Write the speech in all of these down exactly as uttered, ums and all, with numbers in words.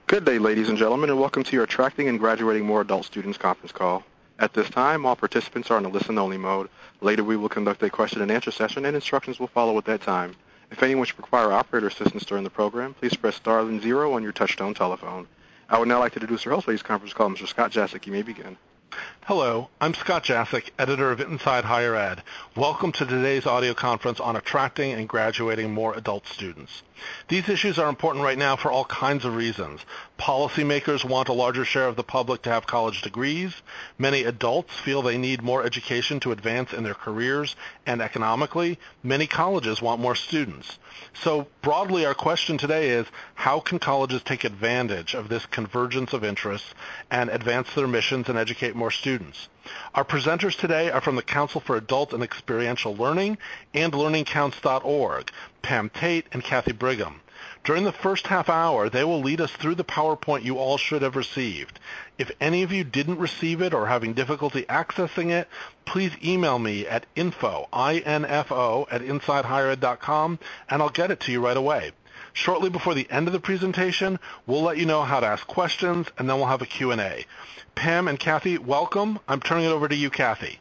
Good day, ladies and gentlemen, and welcome to your Attracting and Graduating More Adult Students conference call. At this time, all participants are in a listen-only mode. Later, we will conduct a question-and-answer session, and instructions will follow at that time. If anyone should require operator assistance during the program, please press star then zero on your touch-tone telephone. I would now like to introduce our host for today's conference call, Mister Scott Jasek. You may begin. Hello, I'm Scott Jasek, editor of Inside Higher Ed. Welcome to today's audio conference on attracting and graduating more adult students. These issues are important right now for all kinds of reasons. Policymakers want a larger share of the public to have college degrees. Many adults feel they need more education to advance in their careers, and economically, many colleges want more students. So broadly, our question today is, how can colleges take advantage of this convergence of interests and advance their missions and educate more students? Our presenters today are from the Council for Adult and Experiential Learning and learning counts dot org, Pam Tate and Kathy Brigham. During the first half hour, they will lead us through the PowerPoint you all should have received. If any of you didn't receive it or are having difficulty accessing it, please email me at info, I N F O, at inside higher ed dot com, and I'll get it to you right away. Shortly before the end of the presentation, we'll let you know how to ask questions, and then we'll have a Q and A. Pam and Kathy, welcome. I'm turning it over to you, Kathy.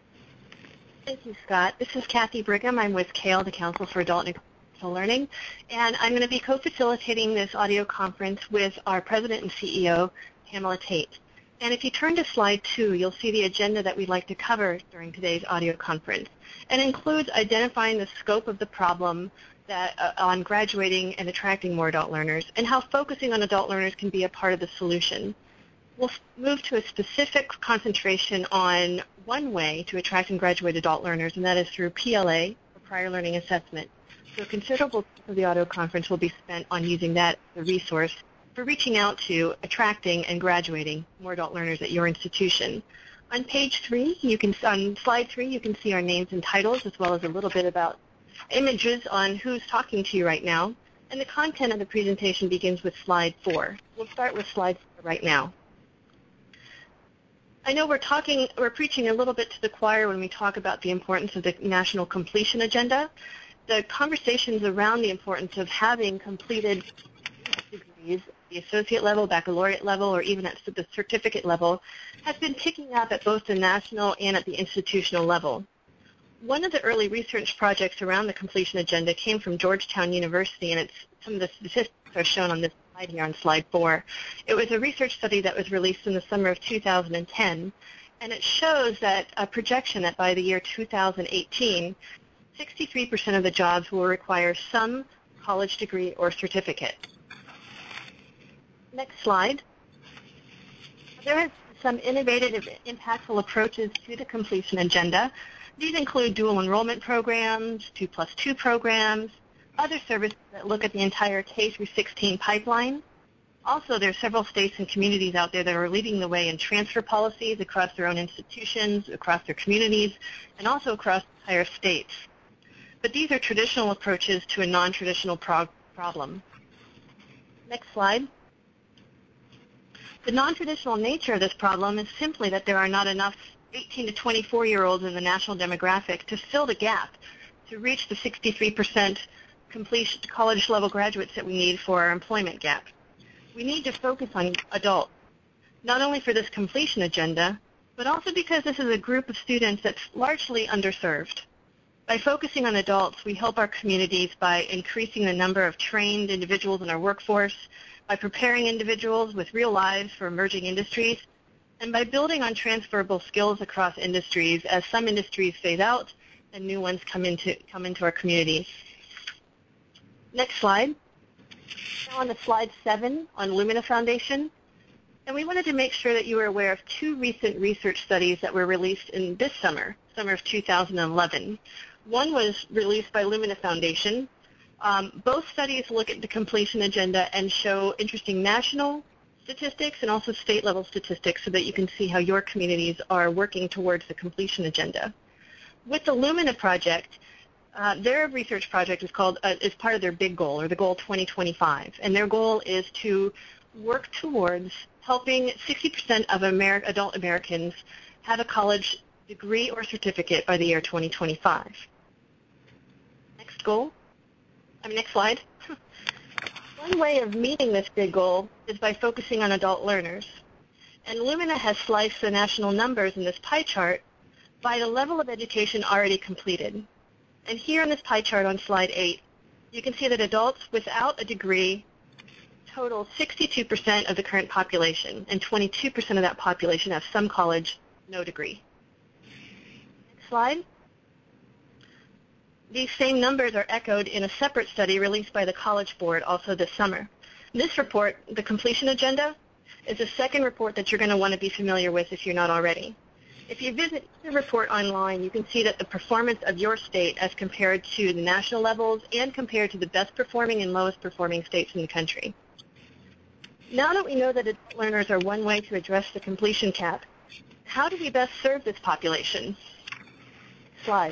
Thank you, Scott. This is Kathy Brigham. I'm with C A L E, the Council for Adult and Experiential Learning, and I'm going to be co-facilitating this audio conference with our President and C E O, Pamela Tate. And if you turn to slide two, you'll see the agenda that we'd like to cover during today's audio conference. It includes identifying the scope of the problem that uh, on graduating and attracting more adult learners, and how focusing on adult learners can be a part of the solution. We'll move to a specific concentration on one way to attract and graduate adult learners, and that is through P L A, or Prior Learning Assessment. So a considerable part of the audio conference will be spent on using that as a resource for reaching out to, attracting, and graduating more adult learners at your institution. On page three, you can, on slide three, you can see our names and titles, as well as a little bit about images on who's talking to you right now. And the content of the presentation begins with slide four. We'll start with slide four right now. I know we're talking, we're preaching a little bit to the choir when we talk about the importance of the National Completion Agenda. The conversations around the importance of having completed degrees, the associate level, baccalaureate level, or even at the certificate level, has been picking up at both the national and at the institutional level. One of the early research projects around the completion agenda came from Georgetown University, and it's, some of the statistics are shown on this slide here on slide four. It was a research study that was released in the summer of two thousand ten, and it shows that a projection that by the year two thousand eighteen, sixty-three percent of the jobs will require some college degree or certificate. Next slide. There are some innovative, impactful approaches to the completion agenda. These include dual enrollment programs, two plus two programs, other services that look at the entire K through sixteen pipeline. Also, there are several states and communities out there that are leading the way in transfer policies across their own institutions, across their communities, and also across entire states. But these are traditional approaches to a non-traditional pro- problem. Next slide. The non-traditional nature of this problem is simply that there are not enough eighteen to twenty-four-year-olds in the national demographic to fill the gap to reach the sixty-three percent completion college-level graduates that we need for our employment gap. We need to focus on adults, not only for this completion agenda, but also because this is a group of students that's largely underserved. By focusing on adults, we help our communities by increasing the number of trained individuals in our workforce, by preparing individuals with real lives for emerging industries, and by building on transferable skills across industries as some industries phase out and new ones come into, come into our communities. Next slide. Now on to slide seven on Lumina Foundation. And we wanted to make sure that you were aware of two recent research studies that were released in this summer, summer of two thousand eleven. One was released by Lumina Foundation. Um, both studies look at the completion agenda and show interesting national statistics and also state-level statistics so that you can see how your communities are working towards the completion agenda. With the Lumina project, uh, their research project is called uh, is part of their big goal, or the goal twenty twenty-five, and their goal is to work towards helping sixty percent of Amer- adult Americans have a college degree or certificate by the year twenty twenty-five. Next goal. I mean, next slide. One way of meeting this big goal is by focusing on adult learners. And Lumina has sliced the national numbers in this pie chart by the level of education already completed. And here in this pie chart on slide eight, you can see that adults without a degree total sixty-two percent of the current population, and twenty-two percent of that population have some college, no degree. Next slide. These same numbers are echoed in a separate study released by the College Board also this summer. This report, the Completion Agenda, is a second report that you're going to want to be familiar with if you're not already. If you visit the report online, you can see that the performance of your state as compared to the national levels and compared to the best performing and lowest performing states in the country. Now that we know that adult learners are one way to address the completion cap, how do we best serve this population? Slide.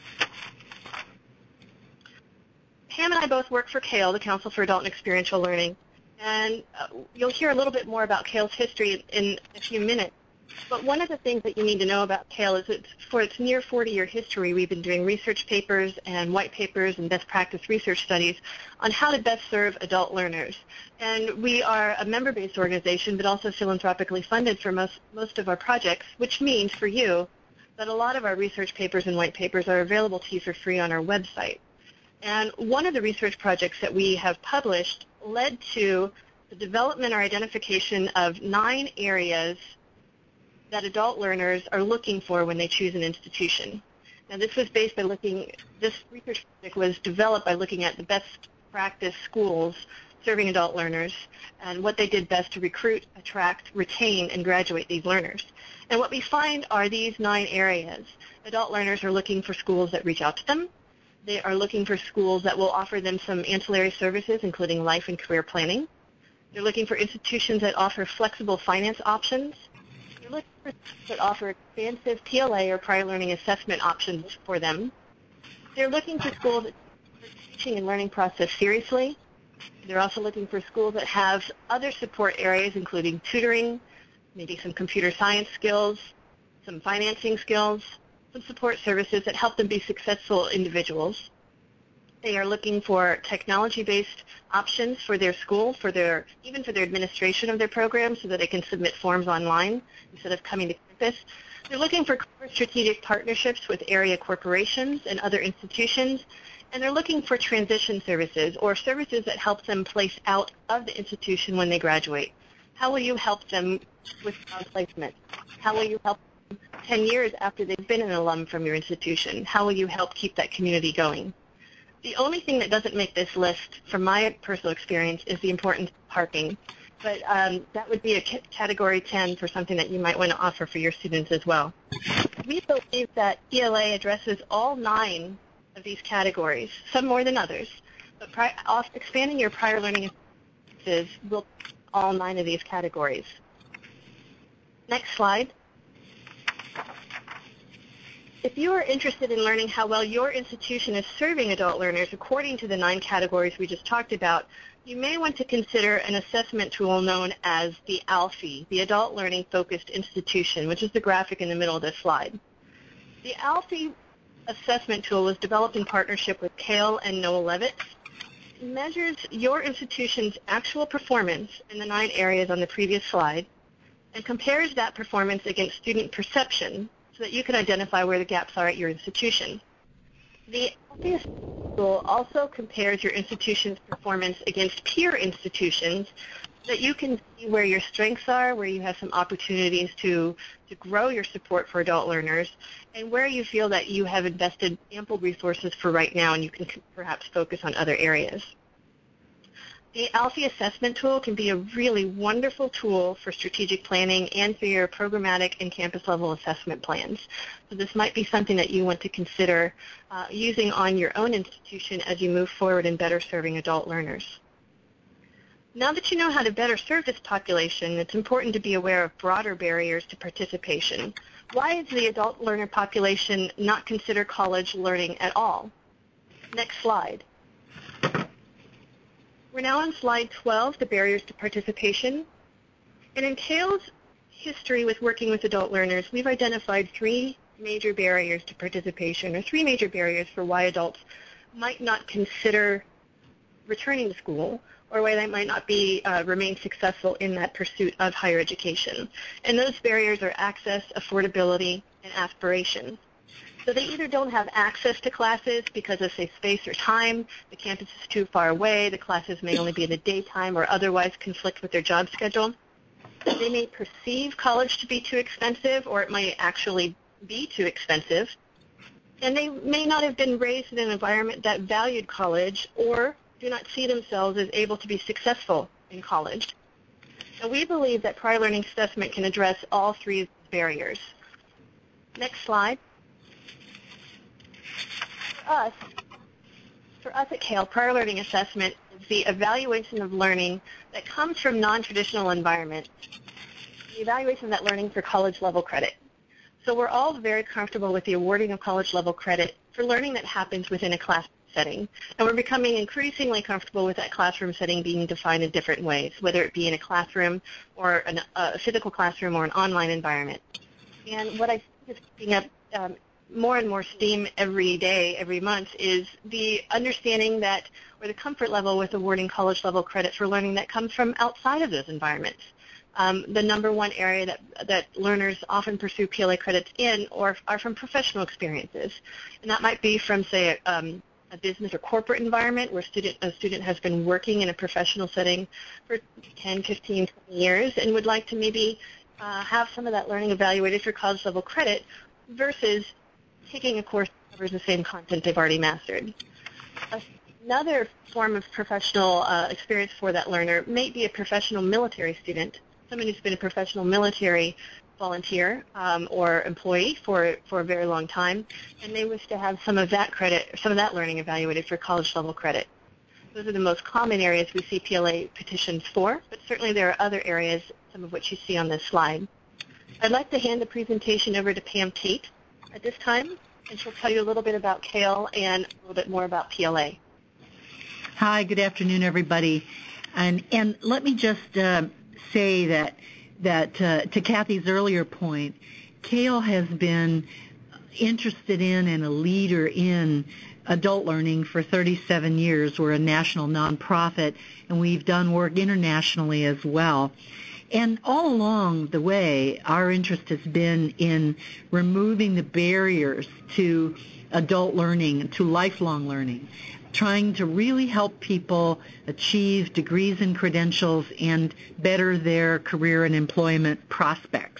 Pam and I both work for CALE, the Council for Adult and Experiential Learning, and uh, you'll hear a little bit more about CALE's history in a few minutes. But one of the things that you need to know about CALE is that for its near forty-year history, we've been doing research papers and white papers and best practice research studies on how to best serve adult learners. And we are a member-based organization, but also philanthropically funded for most, most of our projects, which means for you that a lot of our research papers and white papers are available to you for free on our website. And one of the research projects that we have published led to the development or identification of nine areas that adult learners are looking for when they choose an institution. Now, this was based by looking, this research project was developed by looking at the best practice schools serving adult learners and what they did best to recruit, attract, retain, and graduate these learners. And what we find are these nine areas. Adult learners are looking for schools that reach out to them. They are looking for schools that will offer them some ancillary services, including life and career planning. They're looking for institutions that offer flexible finance options. They're looking for schools that offer expansive P L A or prior learning assessment options for them. They're looking for schools that take the teaching and learning process seriously. They're also looking for schools that have other support areas, including tutoring, maybe some computer science skills, some financing skills, some support services that help them be successful individuals. They are looking for technology-based options for their school, for their even for their administration of their program, so that they can submit forms online instead of coming to campus. They're looking for strategic partnerships with area corporations and other institutions, and they're looking for transition services or services that help them place out of the institution when they graduate. How will you help them with job placement? How will you help them ten years after they've been an alum from your institution? How will you help keep that community going? The only thing that doesn't make this list, from my personal experience, is the importance of parking. But um, that would be a c- category ten for something that you might want to offer for your students as well. We believe that P L A addresses all nine of these categories, some more than others, but pri- off expanding your prior learning experiences will all nine of these categories. Next slide. If you are interested in learning how well your institution is serving adult learners according to the nine categories we just talked about, you may want to consider an assessment tool known as the ALFIE, the Adult Learning Focused Institution, which is the graphic in the middle of this slide. The ALFIE assessment tool was developed in partnership with CALE and Noah Levitz. It measures your institution's actual performance in the nine areas on the previous slide and compares that performance against student perception so that you can identify where the gaps are at your institution. The ALFIE tool also compares your institution's performance against peer institutions so that you can see where your strengths are, where you have some opportunities to, to grow your support for adult learners, and where you feel that you have invested ample resources for right now and you can perhaps focus on other areas. The ALFIE assessment tool can be a really wonderful tool for strategic planning and for your programmatic and campus-level assessment plans. So this might be something that you want to consider uh, using on your own institution as you move forward in better serving adult learners. Now that you know how to better serve this population, it's important to be aware of broader barriers to participation. Why is the adult learner population not consider college learning at all? Next slide. We're now on slide twelve, the barriers to participation. And in CALE's history with working with adult learners, we've identified three major barriers to participation, or three major barriers for why adults might not consider returning to school or why they might not be uh, remain successful in that pursuit of higher education. And those barriers are access, affordability, and aspiration. So they either don't have access to classes because of, say, space or time, the campus is too far away, the classes may only be in the daytime or otherwise conflict with their job schedule. They may perceive college to be too expensive, or it might actually be too expensive. And they may not have been raised in an environment that valued college or do not see themselves as able to be successful in college. Now, we believe that prior learning assessment can address all three barriers. Next slide. For us, for us at Cale, prior learning assessment is the evaluation of learning that comes from non-traditional environments, the evaluation of that learning for college-level credit. So we're all very comfortable with the awarding of college-level credit for learning that happens within a classroom setting, and we're becoming increasingly comfortable with that classroom setting being defined in different ways, whether it be in a classroom or an, a physical classroom or an online environment. And what I think is picking up um, more and more steam every day, every month, is the understanding that, or the comfort level with awarding college-level credit for learning that comes from outside of those environments. Um, the number one area that, that learners often pursue P L A credits in or are from professional experiences. And that might be from, say, a, um, a business or corporate environment where student, a student has been working in a professional setting for ten, fifteen, twenty years and would like to maybe uh, have some of that learning evaluated for college-level credit versus taking a course that covers the same content they've already mastered. Another form of professional uh, experience for that learner may be a professional military student, someone who's been a professional military volunteer um, or employee for, for a very long time, and they wish to have some of that credit, some of that learning evaluated for college-level credit. Those are the most common areas we see P L A petitions for, but certainly there are other areas, some of which you see on this slide. I'd like to hand the presentation over to Pam Tate at this time, and she'll tell you a little bit about Cale and a little bit more about P L A. Hi, good afternoon, everybody. And and let me just uh, say that that uh, to Kathy's earlier point, Cale has been interested in and a leader in adult learning for thirty-seven years. We're a national nonprofit, and we've done work internationally as well. And all along the way, our interest has been in removing the barriers to adult learning, to lifelong learning, trying to really help people achieve degrees and credentials and better their career and employment prospects.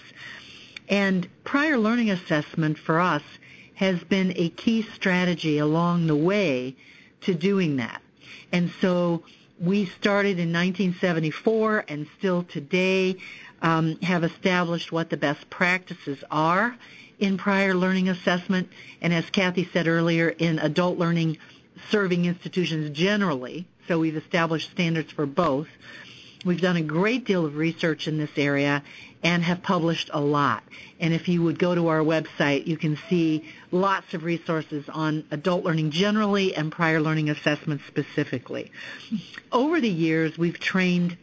And prior learning assessment for us has been a key strategy along the way to doing that. And so we started in nineteen seventy-four and still today um, have established what the best practices are in prior learning assessment, and as Kathy said earlier, in adult learning serving institutions generally. So we've established standards for both. We've done a great deal of research in this area and have published a lot. And if you would go to our website, you can see lots of resources on adult learning generally and prior learning assessment specifically. Over the years, we've trained,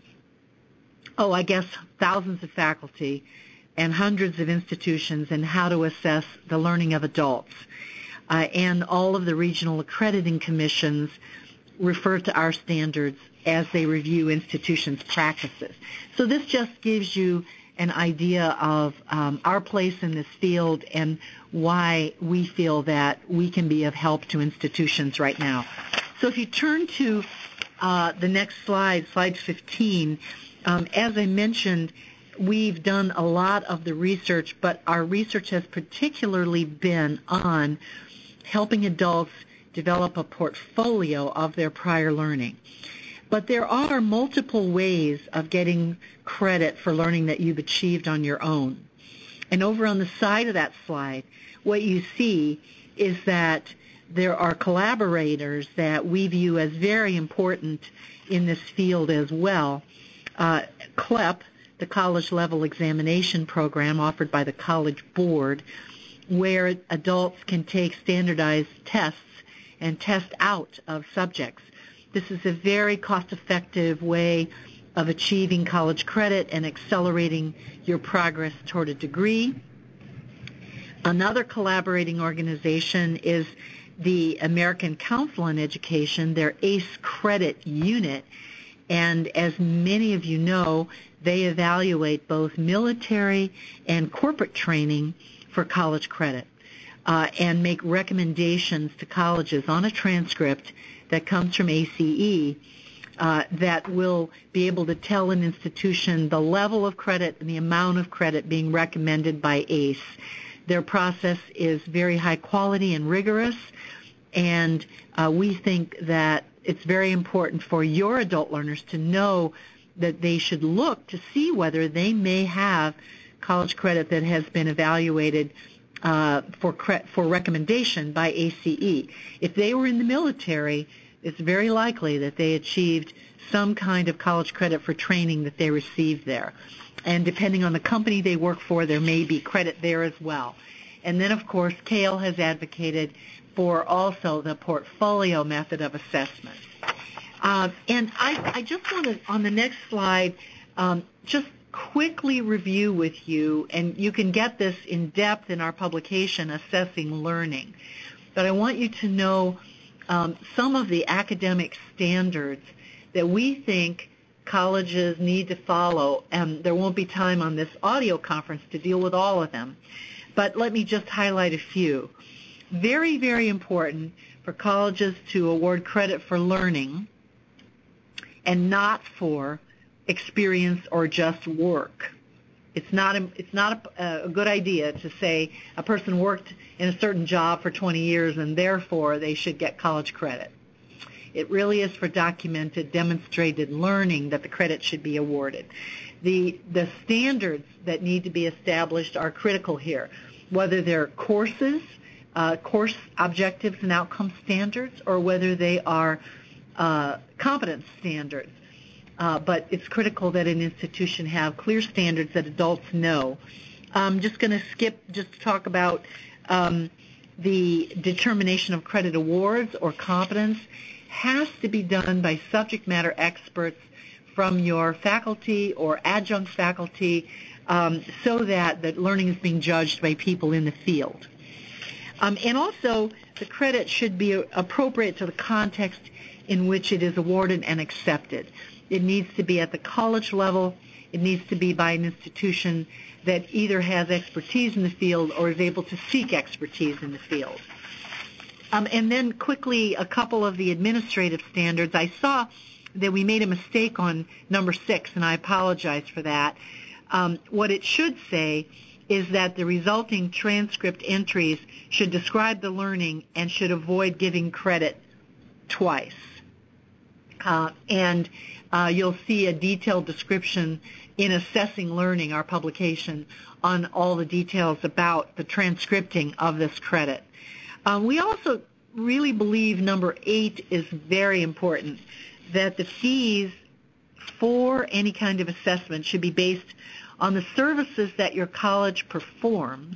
oh, I guess thousands of faculty and hundreds of institutions in how to assess the learning of adults. Uh, and all of the regional accrediting commissions refer to our standards as they review institutions' practices. So this just gives you an idea of um, our place in this field and why we feel that we can be of help to institutions right now. So if you turn to uh, the next slide, slide fifteen, um, as I mentioned, we've done a lot of the research, but our research has particularly been on helping adults develop a portfolio of their prior learning. But there are multiple ways of getting credit for learning that you've achieved on your own. And over on the side of that slide, what you see is that there are collaborators that we view as very important in this field as well. Uh, C L E P, the College Level Examination Program offered by the College Board, where adults can take standardized tests and test out of subjects. This is a very cost-effective way of achieving college credit and accelerating your progress toward a degree. Another collaborating organization is the American Council on Education, their A C E credit unit, And as many of you know, they evaluate both military and corporate training for college credit uh, and make recommendations to colleges on a transcript that comes from A C E uh, that will be able to tell an institution the level of credit and the amount of credit being recommended by A C E. Their process is very high quality and rigorous, and uh, we think that it's very important for your adult learners to know that they should look to see whether they may have college credit that has been evaluated uh, for cre- for recommendation by A C E. If they were in the military, it's very likely that they achieved some kind of college credit for training that they received there. And depending on the company they work for, there may be credit there as well. And then, of course, C A L has advocated for also the portfolio method of assessment. Uh, and I, I just want to, on the next slide, um, just quickly review with you, and you can get this in depth in our publication, Assessing Learning. But I want you to know um, some of the academic standards that we think colleges need to follow, and there won't be time on this audio conference to deal with all of them. But let me just highlight a few. Very, very important for colleges to award credit for learning and not for experience or just work. It's not a, it's not a, a good idea to say a person worked in a certain job for twenty years and therefore they should get college credit. It really is for documented, demonstrated learning that the credit should be awarded. The, the standards that need to be established are critical here, whether they're courses, uh, course objectives and outcome standards, or whether they are uh, competence standards. Uh, but it's critical that an institution have clear standards that adults know. I'm just going to skip just to talk about um, the determination of credit awards or competence has to be done by subject matter experts from your faculty or adjunct faculty um, so that, that learning is being judged by people in the field. Um, and also, the credit should be appropriate to the context in which it is awarded and accepted. It needs to be at the college level. It needs to be by an institution that either has expertise in the field or is able to seek expertise in the field. Um, and then quickly, a couple of the administrative standards. I saw that we made a mistake on number six, and I apologize for that. Um, what it should say is that the resulting transcript entries should describe the learning and should avoid giving credit twice. Uh, and uh, you'll see a detailed description in Assessing Learning, our publication, on all the details about the transcripting of this credit. Um, we also really believe number eight is very important, that the fees for any kind of assessment should be based on the services that your college performs,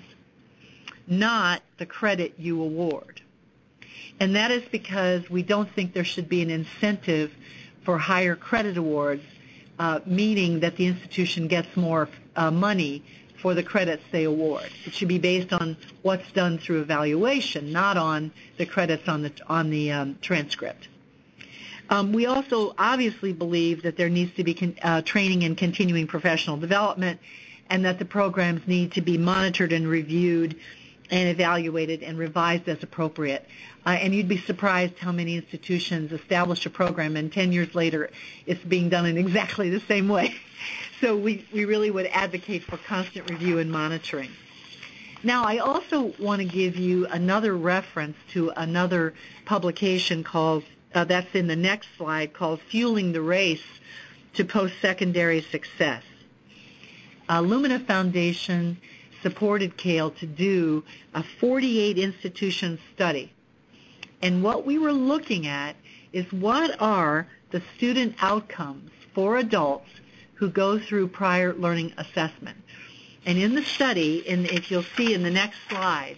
not the credit you award. And that is because we don't think there should be an incentive for higher credit awards, uh, meaning that the institution gets more uh, money for the credits they award. It should be based on what's done through evaluation, not on the credits on the on the um, transcript. Um, we also obviously believe that there needs to be con- uh, training in continuing professional development, and that the programs need to be monitored and reviewed and evaluated and revised as appropriate. Uh, and you'd be surprised how many institutions establish a program and ten years later it's being done in exactly the same way. So we, we really would advocate for constant review and monitoring. Now, I also want to give you another reference to another publication called, uh, that's in the next slide, called Fueling the Race to Post-Secondary Success. Uh, Lumina Foundation supported C A L to do a forty-eight institution study. And what we were looking at is what are the student outcomes for adults who go through prior learning assessment. And in the study, and if you'll see in the next slide,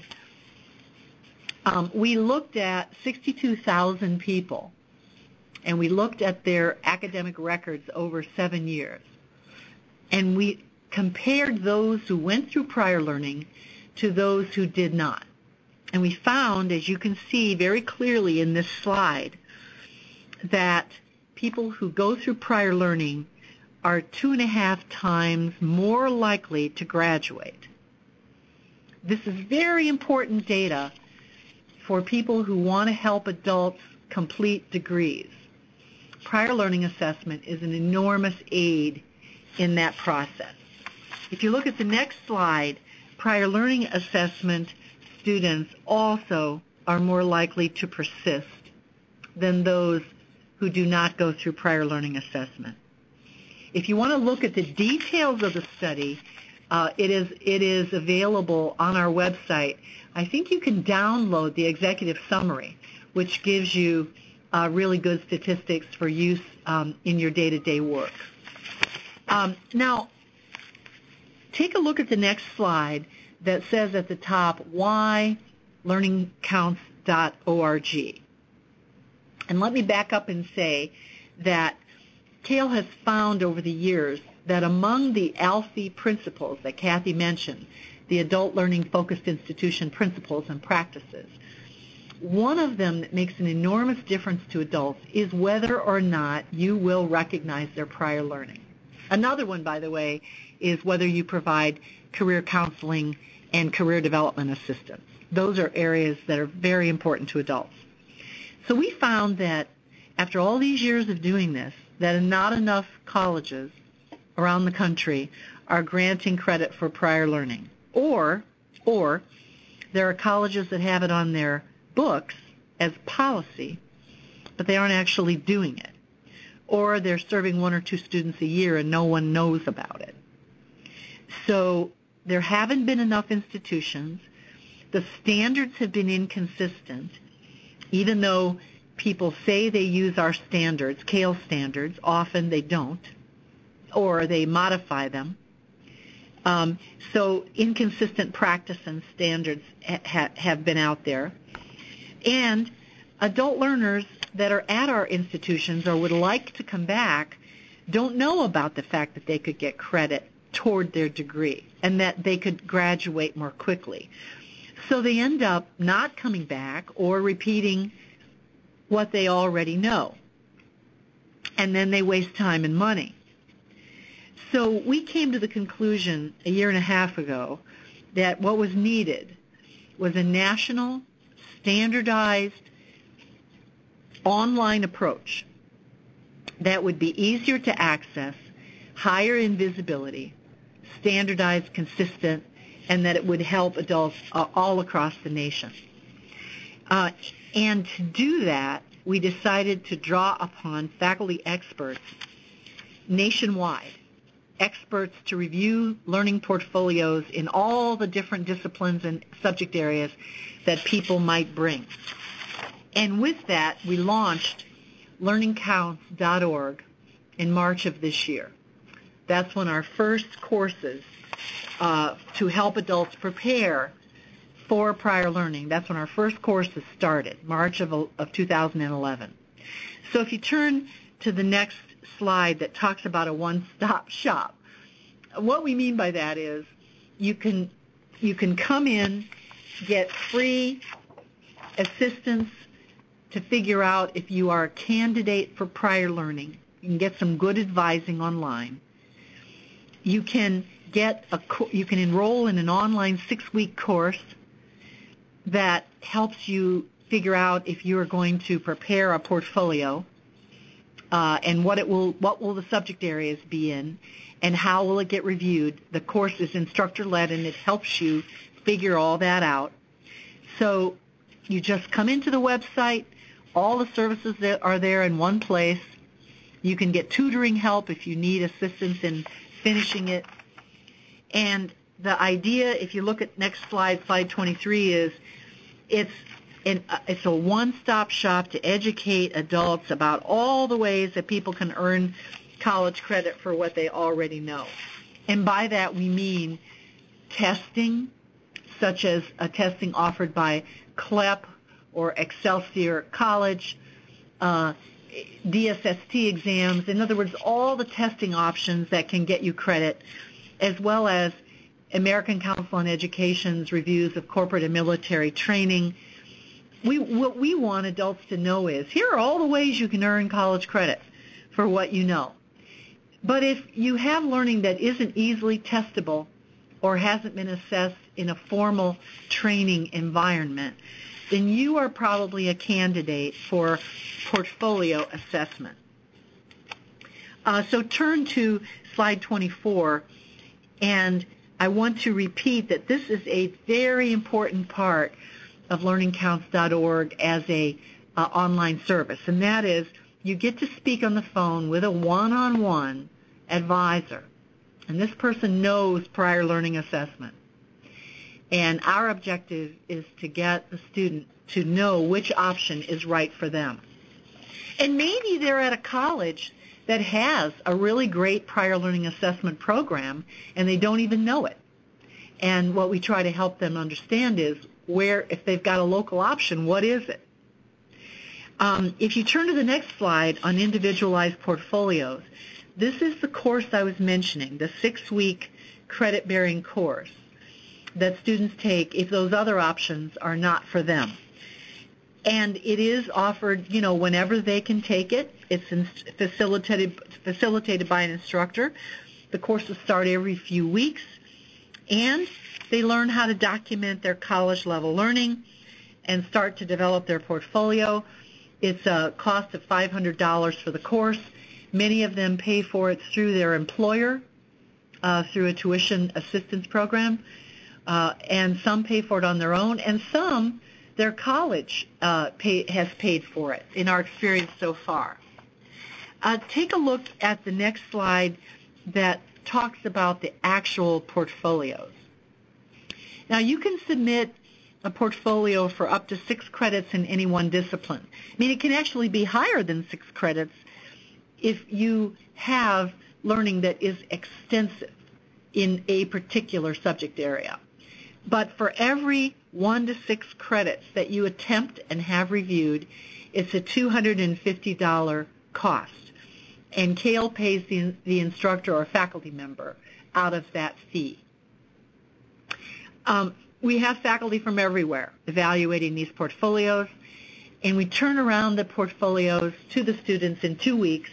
um, we looked at sixty-two thousand people, and we looked at their academic records over seven years. And we compared those who went through prior learning to those who did not. And we found, as you can see very clearly in this slide, that people who go through prior learning are two and a half times more likely to graduate. This is very important data for people who want to help adults complete degrees. Prior learning assessment is an enormous aid in that process. If you look at the next slide, prior learning assessment students also are more likely to persist than those who do not go through prior learning assessment. If you want to look at the details of the study, uh, it is it is available on our website. I think you can download the executive summary, which gives you uh, really good statistics for use um, in your day-to-day work. Um, now, take a look at the next slide that says at the top, why learning counts dot org. And let me back up and say that C A L has found over the years that among the A L F I principles that Kathy mentioned, the Adult Learning Focused Institution principles and practices, one of them that makes an enormous difference to adults is whether or not you will recognize their prior learning. Another one, by the way, is whether you provide career counseling and career development assistance. Those are areas that are very important to adults. So we found that after all these years of doing this, that not enough colleges around the country are granting credit for prior learning. Or, or there are colleges that have it on their books as policy, but they aren't actually doing it. Or they're serving one or two students a year and no one knows about it. So there haven't been enough institutions. The standards have been inconsistent, even though people say they use our standards, C A L standards, often they don't, or they modify them. Um, so inconsistent practice and standards ha- have been out there. And adult learners that are at our institutions or would like to come back don't know about the fact that they could get credit toward their degree and that they could graduate more quickly. So they end up not coming back or repeating what they already know. And then they waste time and money. So we came to the conclusion a year and a half ago that what was needed was a national, standardized, online approach that would be easier to access, higher in visibility, standardized, consistent, and that it would help adults uh, all across the nation. Uh, and to do that, we decided to draw upon faculty experts nationwide, experts to review learning portfolios in all the different disciplines and subject areas that people might bring. And with that, we launched learning counts dot org in March of this year. That's when our first courses uh, to help adults prepare for prior learning, that's when our first courses started, March of, of two thousand eleven. So if you turn to the next slide that talks about a one-stop shop, what we mean by that is you can you can come in, get free assistance to figure out if you are a candidate for prior learning. You can get some good advising online. You can get a you can enroll in an online six-week course that helps you figure out if you are going to prepare a portfolio uh, and what it will what will the subject areas be in and how will it get reviewed. The course is instructor-led and it helps you figure all that out. So you just come into the website. All the services that are there in one place. You can get tutoring help if you need assistance in finishing it. And the idea, if you look at next slide, slide twenty-three, is it's an, it's a one-stop shop to educate adults about all the ways that people can earn college credit for what they already know. And by that we mean testing, such as a testing offered by C L E P or Excelsior College, uh, D S S T exams, in other words, all the testing options that can get you credit, as well as American Council on Education's reviews of corporate and military training. We, what we want adults to know is, here are all the ways you can earn college credit. for what you know. But if you have learning that isn't easily testable or hasn't been assessed in a formal training environment, then you are probably a candidate for portfolio assessment. Uh, so turn to slide twenty-four, and I want to repeat that this is a very important part of learning counts dot org as a uh, online service, and that is you get to speak on the phone with a one-on-one advisor, and this person knows prior learning assessment. And our objective is to get the student to know which option is right for them. And maybe they're at a college that has a really great prior learning assessment program and they don't even know it. And what we try to help them understand is where, if they've got a local option, what is it? Um, if you turn to the next slide on individualized portfolios, this is the course I was mentioning, the six-week credit-bearing course that students take if those other options are not for them. And it is offered, you know, whenever they can take it. It's facilitated facilitated by an instructor. The courses start every few weeks, and they learn how to document their college-level learning and start to develop their portfolio. It's a cost of five hundred dollars for the course. Many of them pay for it through their employer, uh, through a tuition assistance program, uh, and some pay for it on their own, and some their college uh, pay, has paid for it in our experience so far. Uh, take a look at the next slide that talks about the actual portfolios. Now, you can submit a portfolio for up to six credits in any one discipline. I mean, it can actually be higher than six credits if you have learning that is extensive in a particular subject area. But for every one to six credits that you attempt and have reviewed, it's a two hundred fifty dollars cost. And C A L pays the, the instructor or faculty member out of that fee. Um, we have faculty from everywhere evaluating these portfolios, and we turn around the portfolios to the students in two weeks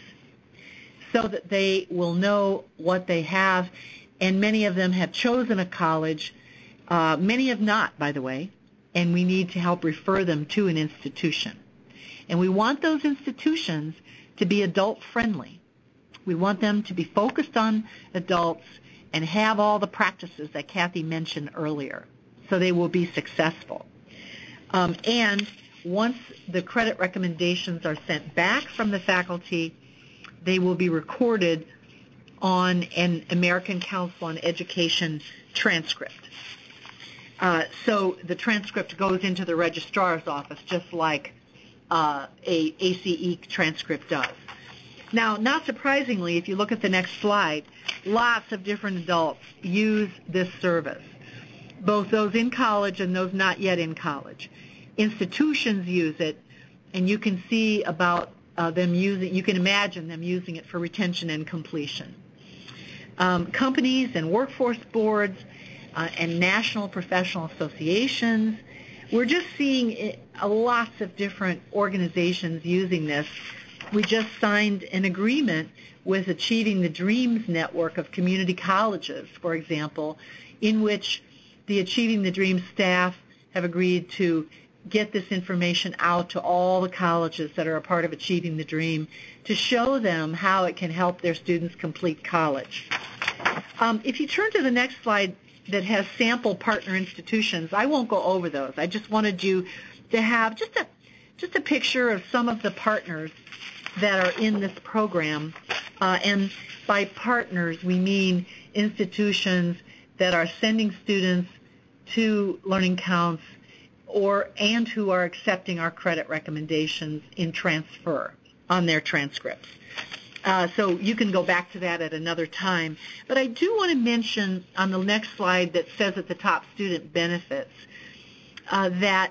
so that they will know what they have, and many of them have chosen a college. Uh, many have not, by the way, and we need to help refer them to an institution. And we want those institutions to be adult-friendly. We want them to be focused on adults and have all the practices that Kathy mentioned earlier, so they will be successful. Um, and once the credit recommendations are sent back from the faculty, they will be recorded on an American Council on Education transcript. Uh, so the transcript goes into the registrar's office just like uh, a A C E transcript does. Now, not surprisingly, if you look at the next slide, lots of different adults use this service, both those in college and those not yet in college. Institutions use it, and you can see about uh, them using, you can imagine them using it for retention and completion. Um, companies and workforce boards uh, and national professional associations, we're just seeing it, uh, lots of different organizations using this. We just signed an agreement with Achieving the Dreams network of community colleges, for example, in which the Achieving the Dreams staff have agreed to get this information out to all the colleges that are a part of Achieving the Dream to show them how it can help their students complete college. Um, if you turn to the next slide that has sample partner institutions, I won't go over those. I just wanted you to have just a just a picture of some of the partners that are in this program. Uh, and by partners, we mean institutions that are sending students to Learning Counts or and who are accepting our credit recommendations in transfer on their transcripts. Uh, so you can go back to that at another time. But I do want to mention on the next slide that says at the top student benefits uh, that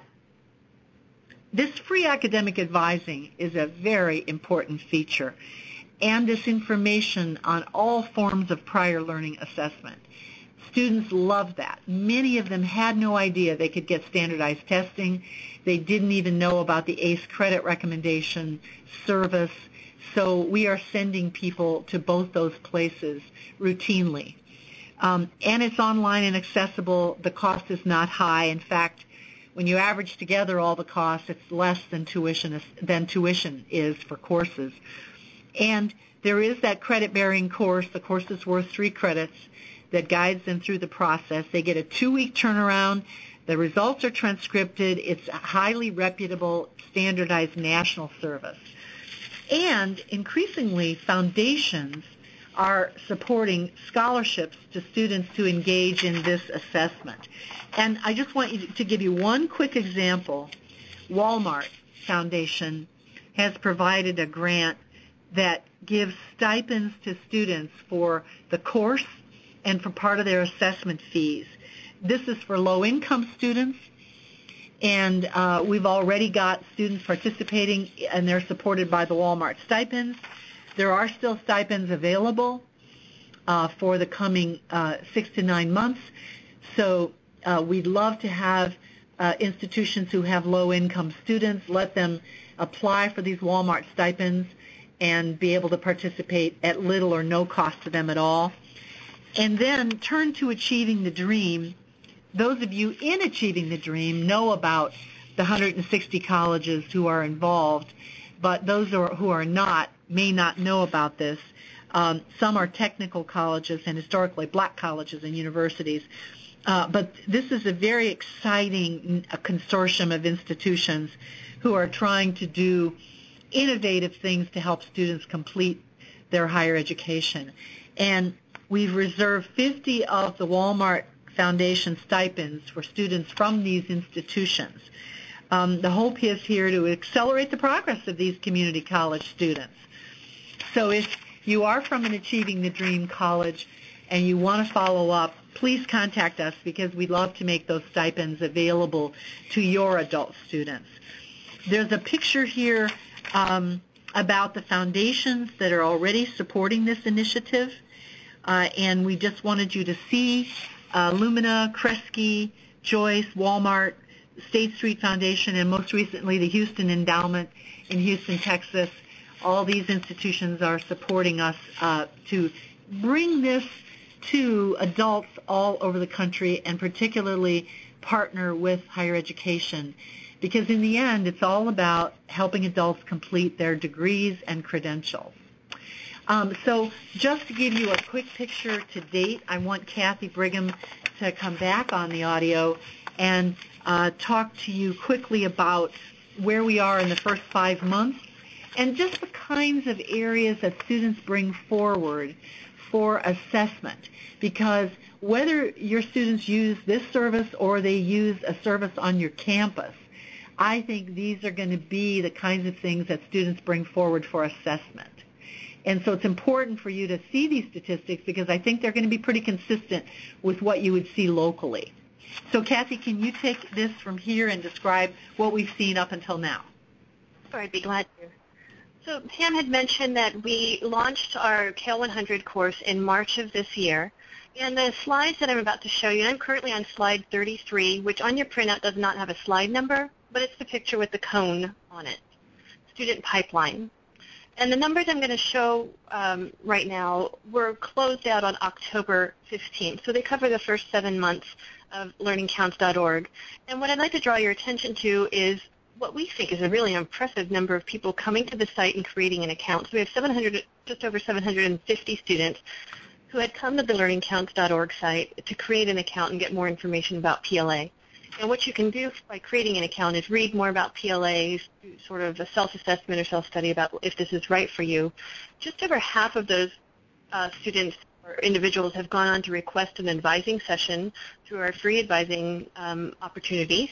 this free academic advising is a very important feature, and this information on all forms of prior learning assessment. Students love that. Many of them had no idea they could get standardized testing. They didn't even know about the A C E credit recommendation service. So we are sending people to both those places routinely. Um, and it's online and accessible. The cost is not high. In fact, when you average together all the costs, it's less than tuition is, than tuition is for courses. And there is that credit-bearing course. The course is worth three credits that guides them through the process. They get a two-week turnaround. The results are transcribed. It's a highly reputable, standardized national service. And increasingly, foundations are supporting scholarships to students to engage in this assessment. And I just want you to give you one quick example. Walmart Foundation has provided a grant that gives stipends to students for the course and for part of their assessment fees. This is for low-income students, and uh, we've already got students participating, and they're supported by the Walmart stipends. There are still stipends available uh, for the coming uh, six to nine months, so uh, we'd love to have uh, institutions who have low-income students, let them apply for these Walmart stipends and be able to participate at little or no cost to them at all. And then turn to Achieving the Dream. Those of you in Achieving the Dream know about the one hundred sixty colleges who are involved, but those who are, who are not may not know about this. Um, some are technical colleges and historically black colleges and universities. Uh, but this is a very exciting a consortium of institutions who are trying to do innovative things to help students complete their higher education. And we've reserved fifty of the Walmart Foundation stipends for students from these institutions. Um, the hope is here to accelerate the progress of these community college students. So if you are from an Achieving the Dream college and you want to follow up, please contact us because we'd love to make those stipends available to your adult students. There's a picture here um, about the foundations that are already supporting this initiative, uh, and we just wanted you to see uh, Lumina, Kresge, Joyce, Walmart, State Street Foundation, and most recently the Houston Endowment in Houston, Texas. All these institutions are supporting us uh, to bring this to adults all over the country and particularly partner with higher education. Because in the end, it's all about helping adults complete their degrees and credentials. Um, so just to give you a quick picture to date, I want Kathy Brigham to come back on the audio and uh, talk to you quickly about where we are in the first five months and just the kinds of areas that students bring forward for assessment. Because whether your students use this service or they use a service on your campus, I think these are going to be the kinds of things that students bring forward for assessment. And so it's important for you to see these statistics because I think they're going to be pretty consistent with what you would see locally. So Kathy, can you take this from here and describe what we've seen up until now? Sure, I'd be glad to. So Pam had mentioned that we launched our K L one hundred course in March of this year. And the slides that I'm about to show you, I'm currently on slide thirty-three, which on your printout does not have a slide number, but it's the picture with the cone on it, student pipeline. And the numbers I'm going to show um, right now were closed out on October fifteenth, so they cover the first seven months of learning counts dot org. And what I'd like to draw your attention to is what we think is a really impressive number of people coming to the site and creating an account. So we have seven hundred, just over seven hundred fifty students who had come to the learning counts dot org site to create an account and get more information about P L A. And what you can do by creating an account is read more about P L As, do sort of a self-assessment or self-study about if this is right for you. Just over half of those uh, students or individuals have gone on to request an advising session through our free advising um, opportunities.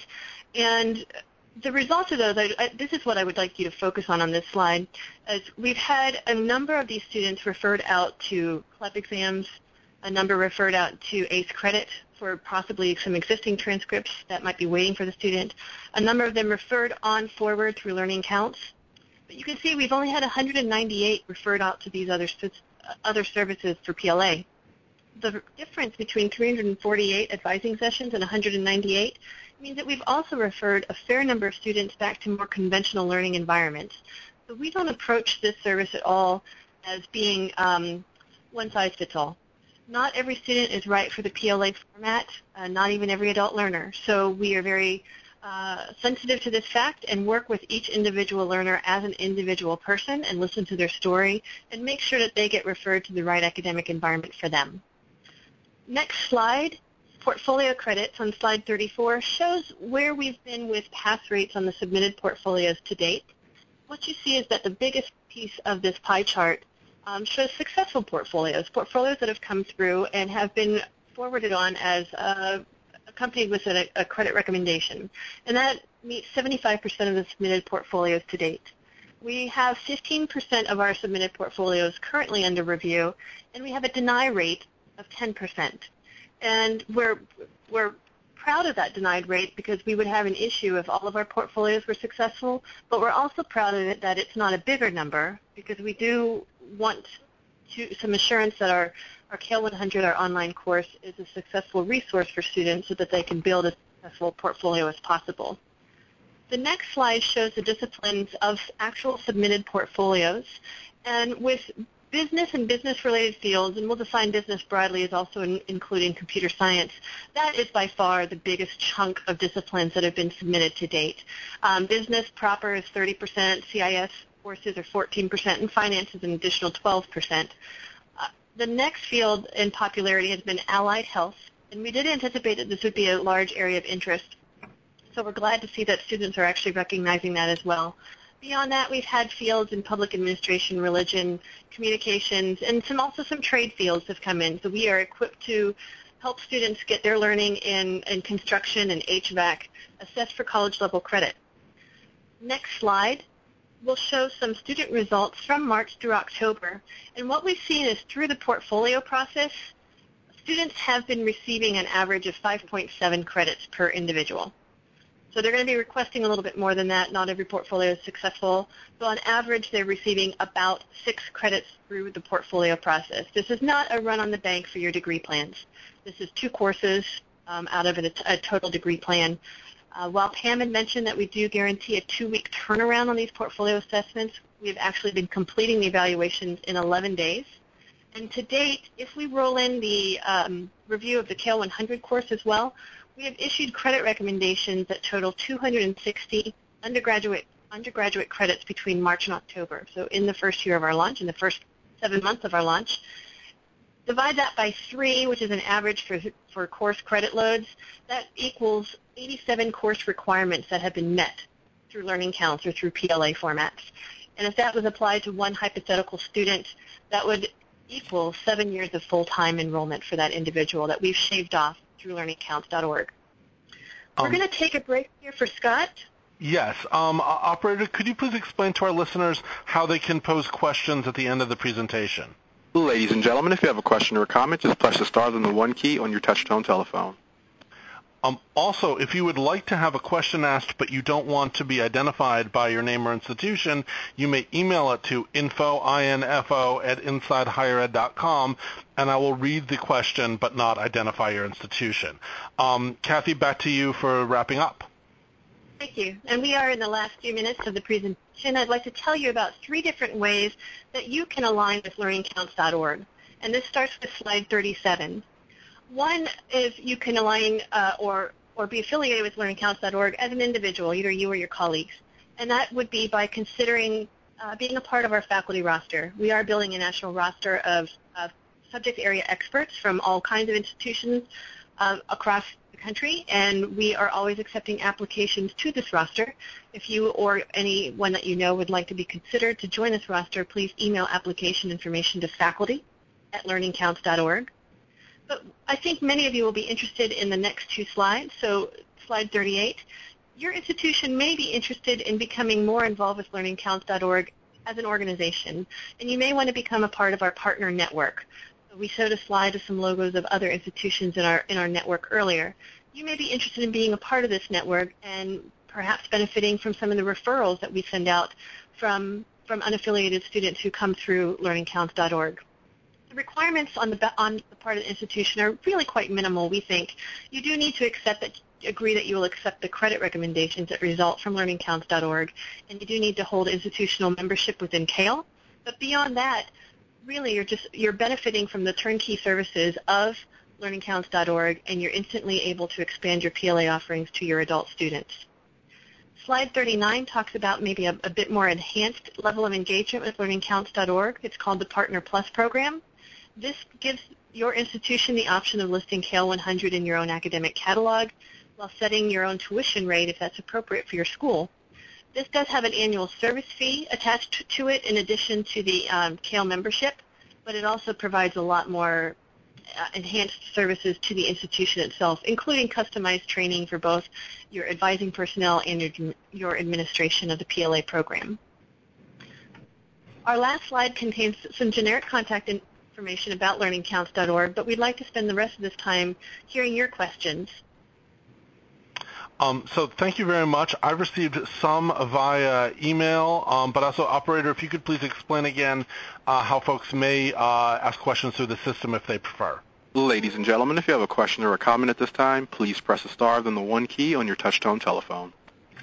And the results of those, I, I, this is what I would like you to focus on on this slide, as we've had a number of these students referred out to C L E P exams, a number referred out to A C E credit for possibly some existing transcripts that might be waiting for the student. A number of them referred on forward through Learning Counts. But you can see we've only had one hundred ninety-eight referred out to these other, other services for P L A. The difference between three hundred forty-eight advising sessions and one hundred ninety-eight means that we've also referred a fair number of students back to more conventional learning environments. So we don't approach this service at all as being um, one size fits all. Not every student is right for the P L A format, uh, not even every adult learner. So we are very uh, sensitive to this fact and work with each individual learner as an individual person and listen to their story and make sure that they get referred to the right academic environment for them. Next slide, portfolio credits on slide thirty-four, shows where we've been with pass rates on the submitted portfolios to date. What you see is that the biggest piece of this pie chart um, shows successful portfolios, portfolios that have come through and have been forwarded on as uh, accompanied with a, a credit recommendation. And that meets seventy-five percent of the submitted portfolios to date. We have fifteen percent of our submitted portfolios currently under review, and we have a deny rate of ten percent. And we're, we're proud of that denied rate because we would have an issue if all of our portfolios were successful, but we're also proud of it that it's not a bigger number because we do want to, some assurance that our, our K L one hundred, our online course, is a successful resource for students so that they can build as successful portfolio as possible. The next slide shows the disciplines of actual submitted portfolios. And with business and business-related fields, and we'll define business broadly as also in, including computer science, that is by far the biggest chunk of disciplines that have been submitted to date. Um, business proper is thirty percent, C I S courses are fourteen percent, and finance is an additional twelve percent. Uh, the next field in popularity has been allied health, and we did anticipate that this would be a large area of interest. So we're glad to see that students are actually recognizing that as well. Beyond that, we've had fields in public administration, religion, communications, and some also some trade fields have come in. So we are equipped to help students get their learning in, in construction and H V A C assessed for college-level credit. Next slide will show some student results from March through October. And what we've seen is through the portfolio process, students have been receiving an average of five point seven credits per individual. So they're going to be requesting a little bit more than that. Not every portfolio is successful. So on average, they're receiving about six credits through the portfolio process. This is not a run on the bank for your degree plans. This is two courses um, out of a, a total degree plan. Uh, while Pam had mentioned that we do guarantee a two-week turnaround on these portfolio assessments, we've actually been completing the evaluations in eleven days. And to date, if we roll in the um, review of the K L one hundred course as well, we have issued credit recommendations that total two hundred sixty undergraduate undergraduate credits between March and October. So in the first year of our launch, in the first seven months of our launch, divide that by three, which is an average for, for course credit loads, that equals eighty-seven course requirements that have been met through Learning Counts or through P L A formats. And if that was applied to one hypothetical student, that would equal seven years of full-time enrollment for that individual that we've shaved off through learning counts dot org. We're um, going to take a break here for Scott. Yes. Um, operator, could you please explain to our listeners how they can pose questions at the end of the presentation? Ladies and gentlemen, if you have a question or a comment, just press the star then the one key on your touch-tone telephone. Um, also, if you would like to have a question asked but you don't want to be identified by your name or institution, you may email it to info, info at inside higher ed dot com, and I will read the question but not identify your institution. Um, Kathy, back to you for wrapping up. Thank you. And we are in the last few minutes of the presentation. I'd like to tell you about three different ways that you can align with learning counts dot org. And this starts with slide thirty-seven. One is you can align uh, or, or be affiliated with learning counts dot org as an individual, either you or your colleagues. And that would be by considering uh, being a part of our faculty roster. We are building a national roster of, of subject area experts from all kinds of institutions uh, across the country, and we are always accepting applications to this roster. If you or anyone that you know would like to be considered to join this roster, please email application information to faculty at learning counts dot org. But I think many of you will be interested in the next two slides. So slide thirty-eight, your institution may be interested in becoming more involved with learning counts dot org as an organization, and you may want to become a part of our partner network. So we showed a slide of some logos of other institutions in our, in our network earlier. You may be interested in being a part of this network and perhaps benefiting from some of the referrals that we send out from, from unaffiliated students who come through learning counts dot org. The requirements on the, on the part of the institution are really quite minimal, we think. You do need to accept that agree that you will accept the credit recommendations that result from learning counts dot org, and you do need to hold institutional membership within C A L E. But beyond that, really you're just you're benefiting from the turnkey services of learning counts dot org, and you're instantly able to expand your P L A offerings to your adult students. Slide thirty-nine talks about maybe a, a bit more enhanced level of engagement with learning counts dot org. It's called the Partner Plus program. This gives your institution the option of listing C A L E one hundred in your own academic catalog while setting your own tuition rate if that's appropriate for your school. This does have an annual service fee attached to it in addition to the um, C A L E membership, but it also provides a lot more uh, enhanced services to the institution itself, including customized training for both your advising personnel and your, your administration of the P L A program. Our last slide contains some generic contact information about learning counts dot org, but we'd like to spend the rest of this time hearing your questions. Um, so thank you very much. I received some via email, um, but also, operator, if you could please explain again uh, how folks may uh, ask questions through the system if they prefer. Ladies and gentlemen, if you have a question or a comment at this time, please press the star, then the one key on your touch-tone telephone.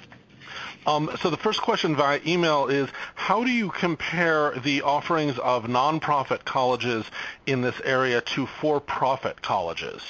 Um, so the first question via email is, how do you compare the offerings of nonprofit colleges in this area to for-profit colleges?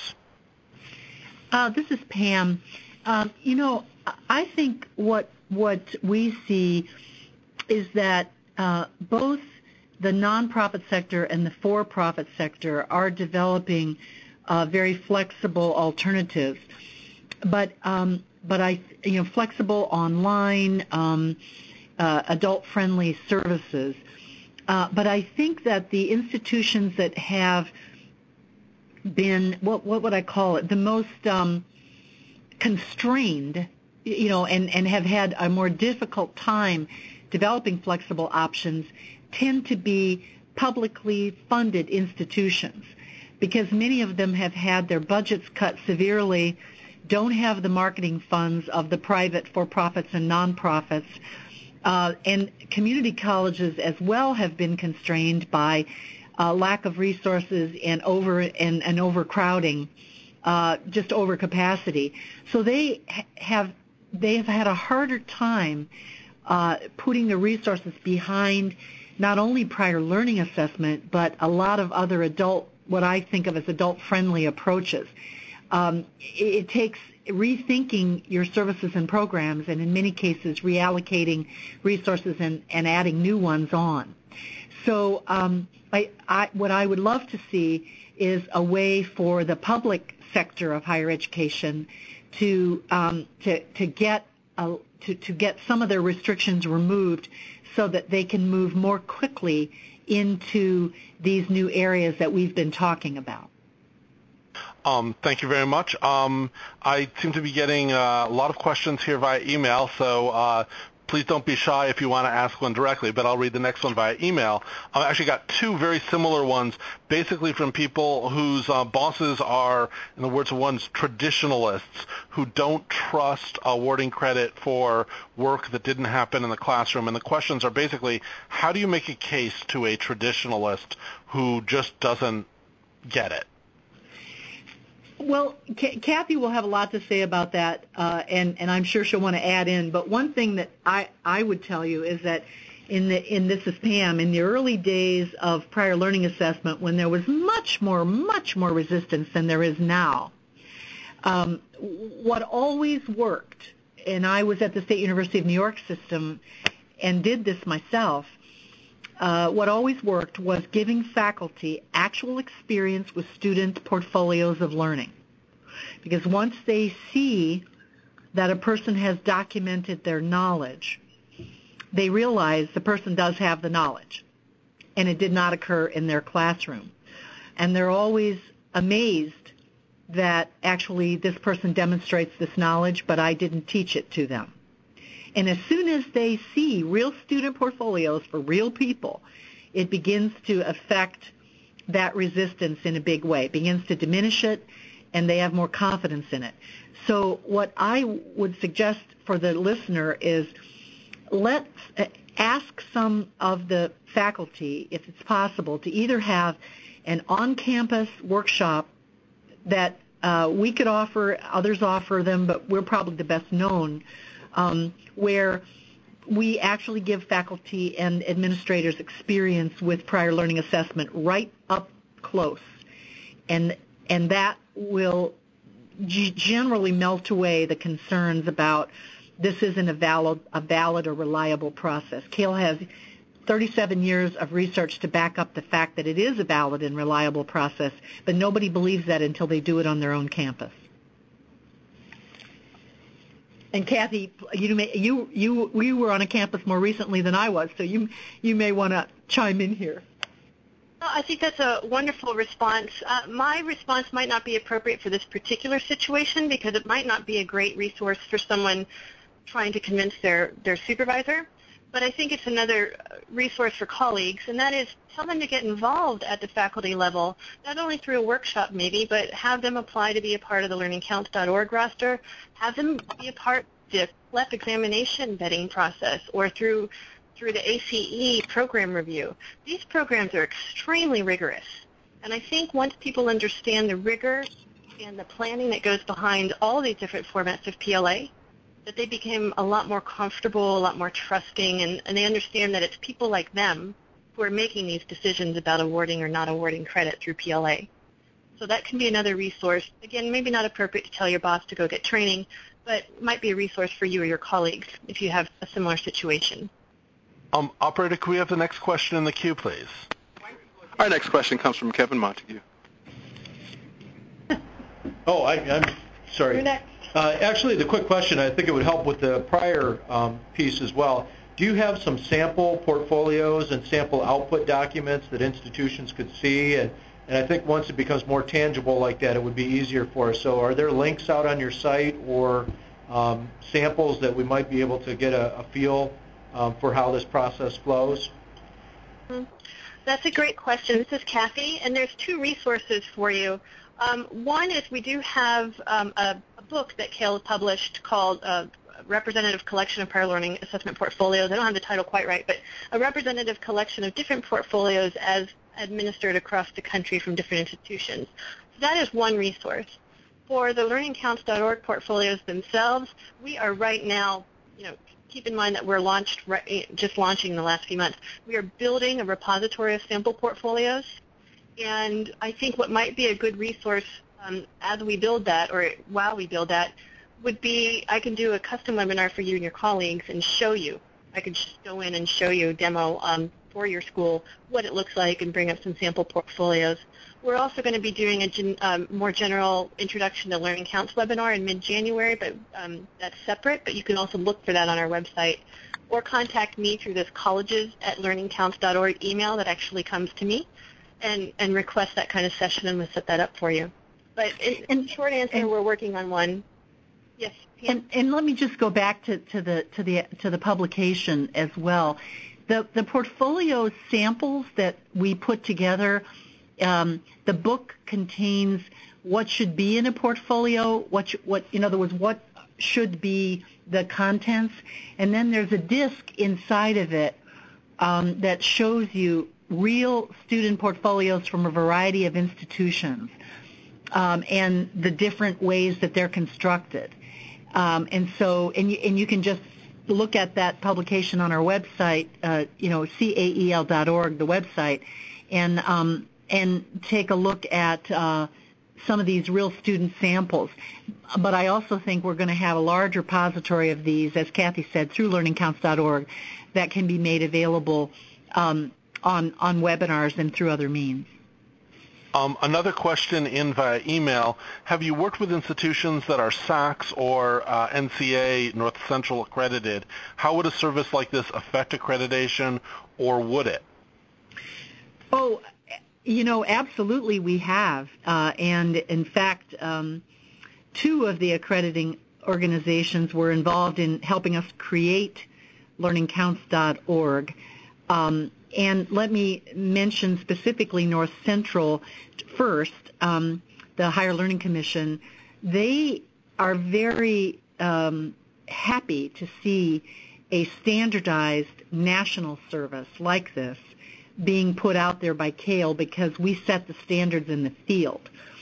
Uh, this is Pam. Um, you know, I think what what we see is that uh, both the nonprofit sector and the for-profit sector are developing uh, very flexible alternatives. But um, but I you know flexible online, um, uh, adult-friendly services. Uh, but I think that the institutions that have been what what would I call it the most um, constrained, you know, and, and have had a more difficult time developing flexible options tend to be publicly funded institutions because many of them have had their budgets cut severely, don't have the marketing funds of the private for-profits and nonprofits, uh, and community colleges as well have been constrained by uh, lack of resources and over and, and overcrowding. Uh, just overcapacity. So they ha- have they have had a harder time uh, putting the resources behind not only prior learning assessment, but a lot of other adult, what I think of as adult-friendly approaches. Um, it, it takes rethinking your services and programs, and in many cases reallocating resources and, and adding new ones on. So um, I, I, what I would love to see is a way for the public sector of higher education to um, to to get a, to to get some of their restrictions removed, so that they can move more quickly into these new areas that we've been talking about. Um, thank you very much. Um, I seem to be getting uh, a lot of questions here via email, so uh, please don't be shy if you want to ask one directly, but I'll read the next one via email. I actually got two very similar ones, basically from people whose uh, bosses are, in the words of one's traditionalists, who don't trust awarding credit for work that didn't happen in the classroom. And the questions are basically, how do you make a case to a traditionalist who just doesn't get it? Well, C- Kathy will have a lot to say about that, uh, and, and I'm sure she'll want to add in. But one thing that I, I would tell you is that in the in this is Pam, in the early days of prior learning assessment, when there was much more, much more resistance than there is now, um, what always worked, and I was at the State University of New York system and did this myself, Uh, what always worked was giving faculty actual experience with student portfolios of learning. Because once they see that a person has documented their knowledge, they realize the person does have the knowledge, and it did not occur in their classroom. And they're always amazed that actually this person demonstrates this knowledge, but I didn't teach it to them. And as soon as they see real student portfolios for real people, it begins to affect that resistance in a big way. It begins to diminish it, and they have more confidence in it. So what I would suggest for the listener is let's ask some of the faculty, if it's possible, to either have an on-campus workshop that Uh, we could offer, others offer them, but we're probably the best known, um, where we actually give faculty and administrators experience with prior learning assessment right up close. And, and that will g- generally melt away the concerns about this isn't a valid, a valid or reliable process. Cale has thirty-seven years of research to back up the fact that it is a valid and reliable process, but nobody believes that until they do it on their own campus. And Kathy, you may, you you you were on a campus more recently than I was, so you you may want to chime in here. Well, I think that's a wonderful response. Uh, my response might not be appropriate for this particular situation because it might not be a great resource for someone trying to convince their, their supervisor. But I think it's another resource for colleagues, and that is tell them to get involved at the faculty level, not only through a workshop maybe, but have them apply to be a part of the learning counts dot org roster, have them be a part of the C L E P examination vetting process, or through through the A C E program review. These programs are extremely rigorous, and I think once people understand the rigor and the planning that goes behind all these different formats of P L A, that they became a lot more comfortable, a lot more trusting, and, and they understand that it's people like them who are making these decisions about awarding or not awarding credit through P L A. So that can be another resource. Again, maybe not appropriate to tell your boss to go get training, but might be a resource for you or your colleagues if you have a similar situation. Um, operator, can we have the next question in the queue, please? Our next question comes from Kevin Montague. Oh, I, I'm sorry. You're next. Uh, actually, the quick question, I think it would help with the prior um, piece as well. Do you have some sample portfolios and sample output documents that institutions could see? And, and I think once it becomes more tangible like that, it would be easier for us. So are there links out on your site or um, samples that we might be able to get a, a feel um, for how this process flows? That's a great question. This is Kathy, and there's two resources for you. Um, one is we do have um, a, a book that Cale published called uh, Representative Collection of Prior Learning Assessment Portfolios. I don't have the title quite right, but a representative collection of different portfolios as administered across the country from different institutions. So that is one resource. For the learning counts dot org portfolios themselves, we are right now, you know, keep in mind that we're launched right, just launching in the last few months. We are building a repository of sample portfolios. And I think what might be a good resource um, as we build that, or while we build that, would be I can do a custom webinar for you and your colleagues and show you. I could just go in and show you a demo um, for your school, what it looks like, and bring up some sample portfolios. We're also going to be doing a gen, um, more general Introduction to Learning Counts webinar in mid-January, but um, that's separate, but you can also look for that on our website. Or contact me through this colleges at learning counts dot org email that actually comes to me. And, and request that kind of session, and we'll set that up for you. But in, in short answer, and, we're working on one. Yes. Pam? And, and let me just go back to, to the to the to the publication as well. The the portfolio samples that we put together. Um, the book contains what should be in a portfolio. What sh- what in other words, what should be the contents, and then there's a disc inside of it um, that shows you real student portfolios from a variety of institutions um, and the different ways that they're constructed. Um, and so, and you, and you can just look at that publication on our website, uh, you know, C A E L dot org, the website, and um, and take a look at uh, some of these real student samples. But I also think we're going to have a large repository of these, as Kathy said, through learning counts dot org, that can be made available um, on, on webinars and through other means. Um, another question in via email. Have you worked with institutions that are S A C S or uh, N C A, North Central accredited? How would a service like this affect accreditation, or would it? Oh, you know, absolutely we have. Uh, and in fact, um, two of the accrediting organizations were involved in helping us create learning counts dot org. Um, and let me mention specifically North Central first, um, the Higher Learning Commission. They are very um, happy to see a standardized national service like this being put out there by Cale because we set the standards in the field.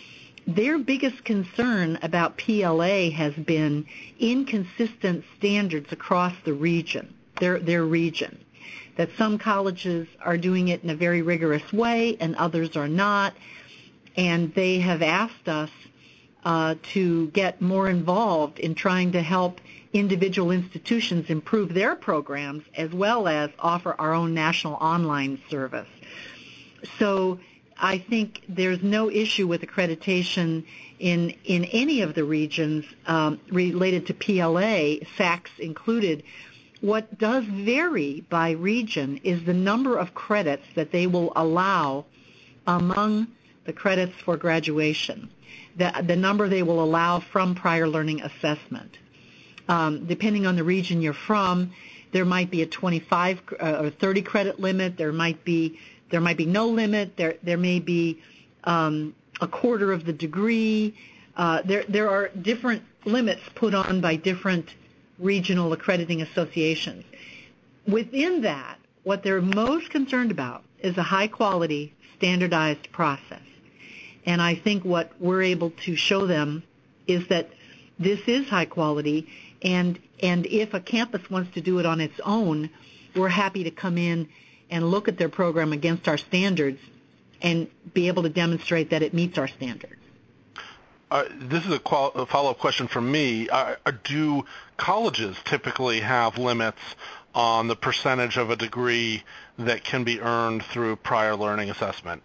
their biggest concern about P L A has been inconsistent standards across the region, their, their region, that some colleges are doing it in a very rigorous way and others are not, and they have asked us uh, to get more involved in trying to help individual institutions improve their programs as well as offer our own national online service. So I think there's no issue with accreditation in in any of the regions um, related to P L A, S A Cs included. What does vary by region is the number of credits that they will allow among the credits for graduation, the, the number they will allow from prior learning assessment. Um, depending on the region you're from, there might be a twenty-five uh, or thirty credit limit. There might be there might be no limit. There there may be um, a quarter of the degree. Uh, there there are different limits put on by different regional accrediting associations. Within that, what they're most concerned about is a high-quality, standardized process. And I think what we're able to show them is that this is high quality, and and if a campus wants to do it on its own, we're happy to come in and look at their program against our standards and be able to demonstrate that it meets our standards. Uh, this is a, qual- a follow-up question from me. Uh, do colleges typically have limits on the percentage of a degree that can be earned through prior learning assessment?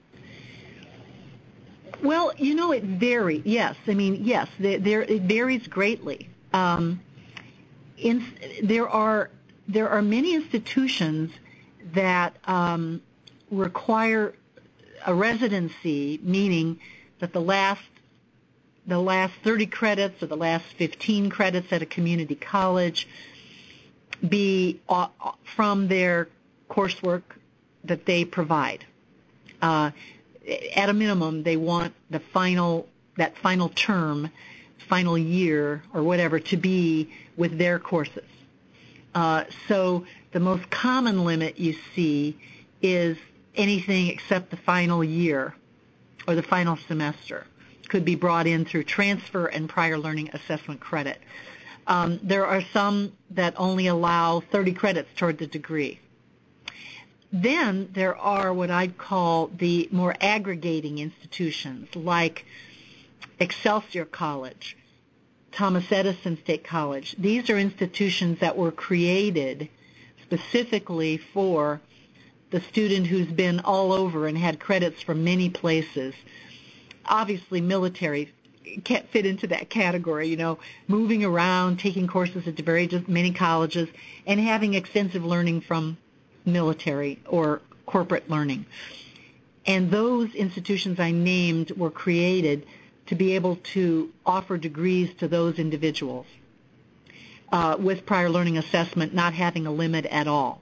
Well, you know, it varies. Yes, I mean, yes, there, there it varies greatly. Um, in, there are there are many institutions that um, require a residency, meaning that the last the last thirty credits or the last fifteen credits at a community college be uh, from their coursework that they provide. Uh, at a minimum, they want the final that final term, final year or whatever to be with their courses. Uh, so the most common limit you see is anything except the final year or the final semester could be brought in through transfer and prior learning assessment credit. Um, there are some that only allow thirty credits toward the degree. Then there are what I'd call the more aggregating institutions like Excelsior College, Thomas Edison State College. These are institutions that were created specifically for the student who's been all over and had credits from many places. Obviously, military can't fit into that category, you know, moving around, taking courses at very many colleges, and having extensive learning from military or corporate learning. And those institutions I named were created to be able to offer degrees to those individuals uh, with prior learning assessment not having a limit at all.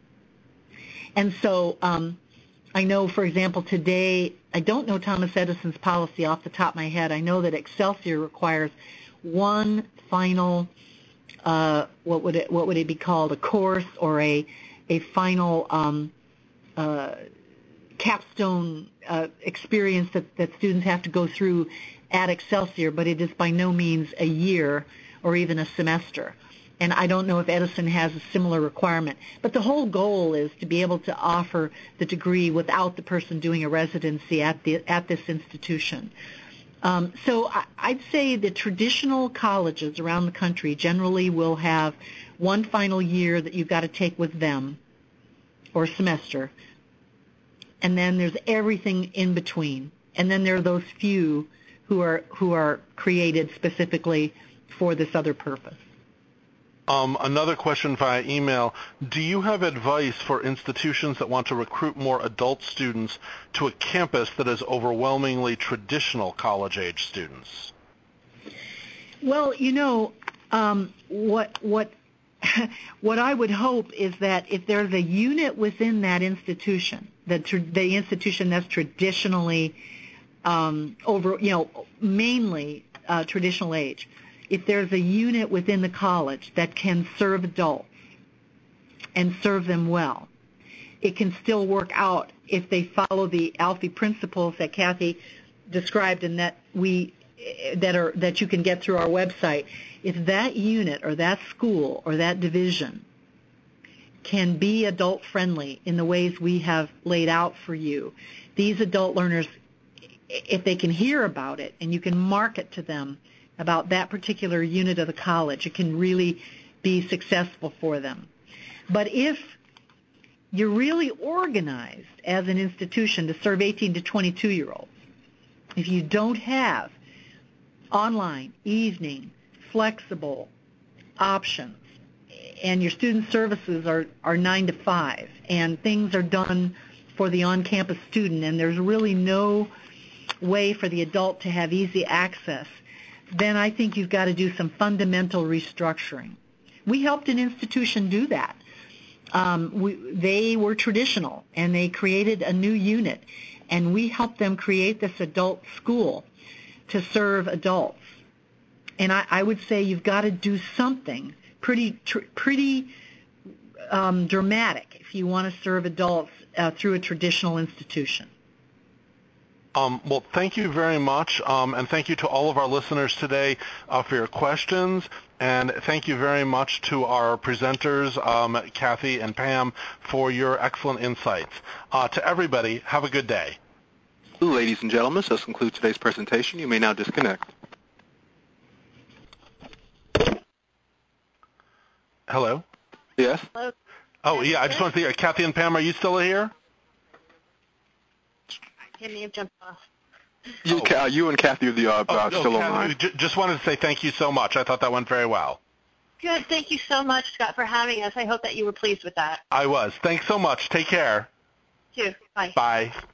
And so um, I know, for example, today, I don't know Thomas Edison's policy off the top of my head. I know that Excelsior requires one final, uh, what would it what would it be called, a course or a a final um, uh, capstone uh, experience that, that students have to go through at Excelsior, but it is by no means a year or even a semester. And I don't know if Edison has a similar requirement. But the whole goal is to be able to offer the degree without the person doing a residency at the at this institution. Um, so I, I'd say the traditional colleges around the country generally will have one final year that you've got to take with them, or semester, and then there's everything in between. And then there are those few who are who are created specifically for this other purpose. Um, another question via email. Do you have advice for institutions that want to recruit more adult students to a campus that is overwhelmingly traditional college-age students? Well, you know, um, what what what I would hope is that if there's a unit within that institution, the, the institution that's traditionally um, over, you know, mainly uh, traditional age, if there's a unit within the college that can serve adults and serve them well, it can still work out if they follow the ALFI principles that Kathy described and that we that are that you can get through our website, if that unit or that school or that division can be adult friendly in the ways we have laid out for you, these adult learners, if they can hear about it and you can market to them about that particular unit of the college, it can really be successful for them. But if you're really organized as an institution to serve eighteen to twenty-two year olds, if you don't have online, evening, flexible options, and your student services are, are nine to five, and things are done for the on-campus student, and there's really no way for the adult to have easy access, then I think you've got to do some fundamental restructuring. We helped an institution do that. Um, we, they were traditional, and they created a new unit, and we helped them create this adult school to serve adults. And I, I would say you've got to do something pretty tr- pretty um, dramatic if you want to serve adults uh, through a traditional institution. Um, well, thank you very much, um, and thank you to all of our listeners today uh, for your questions, and thank you very much to our presenters, um, Kathy and Pam, for your excellent insights. Uh, to everybody, have a good day. Ladies and gentlemen, this concludes today's presentation. You may now disconnect. Hello? Yes? Hello. Oh, yeah, I just want to say, Kathy and Pam, are you still here? I may have jumped off. You, Oh. Ca- you and Kathy are the, uh, Oh, uh, no, still Kathy, online. j- just wanted to say thank you so much. I thought that went very well. Good. Thank you so much, Scott, for having us. I hope that you were pleased with that. I was. Thanks so much. Take care. Too. Bye. Bye.